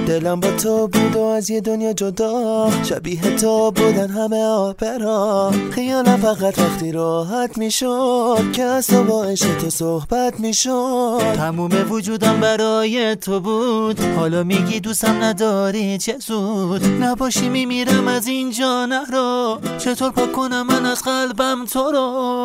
دلم با تو بود و از یه دنیا جدا، شبیه تو بودن همه آپرا. خیالم فقط وقتی راحت میشد که از تو با عشق تو صحبت میشد. تموم وجودم برای تو بود، حالا میگی دوستم نداری چه زود. نباشی میمیرم از اینجا نرو، چطور پاک کنم من از قلبم تو رو.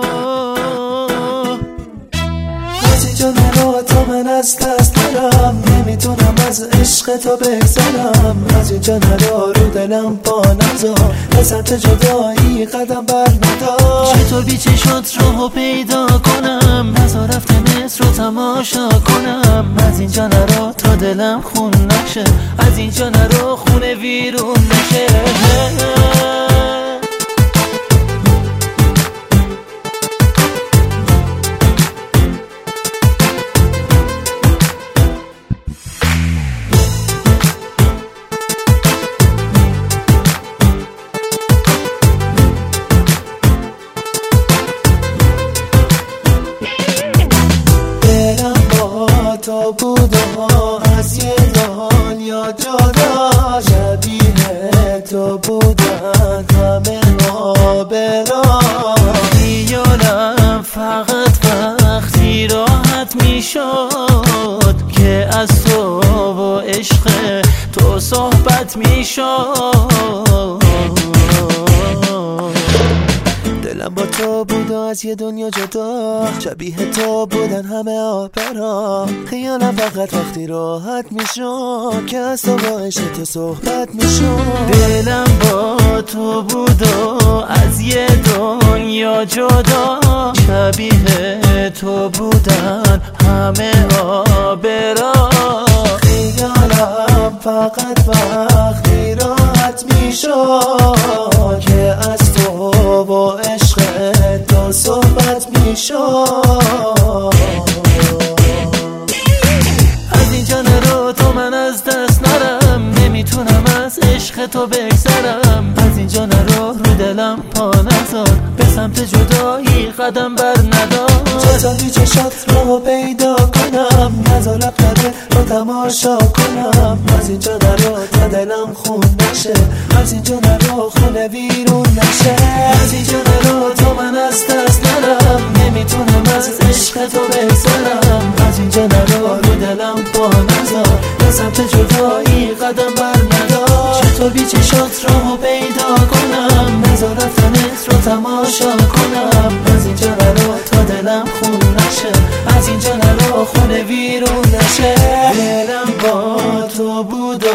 از اینجا نرو تا من از دست نرم، نمیتونم از عشق تو بگذرم. از اینجا نرو رو دلم پا نذار، به سمت جدایی قدم بر ندار. چطور بی چشات راهو پیدا کنم، نزار رفته مصر رو تماشا کنم. از اینجا نرو تا دلم خون نشه، از اینجا نرو خونه ویرون نشه. تو بود از یه دنیا جدا، شبیه تو بودن همه آبرا. خیالم فقط وقتی راحت میشد که از تو و عشق تو صحبت میشد. دلم با تو بود و از یه دنیا جدا، شبیه تو بودن همه آپرا. خیالم فقط وقتی راحت میشد که از تو با عشق تو صحبت میشد. دلم با تو بود و از یه دنیا جدا، شبیه تو بودن همه آبرا. خیالم فقط وقتی راحت میشد که از تو و عشق تو صحبت میشد. از اینجا نرو تا من از دست نرم، نمیتونم از عشق تو بگذرم. از اینجا نرو رو دلم پا نذار، به سمت جدایی قدم بر ندار. چطور بی چشات رو پیدا کنم، نزار رفتره رو تماشا کنم. از اینجا نرو تا دلم خون نشه، از اینجا نرو خونه بیرون نشه. از اینجا نرو تا من از دست نرم، نمیتونم از عشق تو بگذرم. از اینجا نرو رو دلم پا نذار، به سمت جدایی قدم بر ندار. چطور بی چشات رو پیدا کنم، نزار رفتنت رو تماشا کنم. از اینجا نرو تا دلم خون نشه، از اینجا نرو خونه ویرون نشه. دلم با تو بود و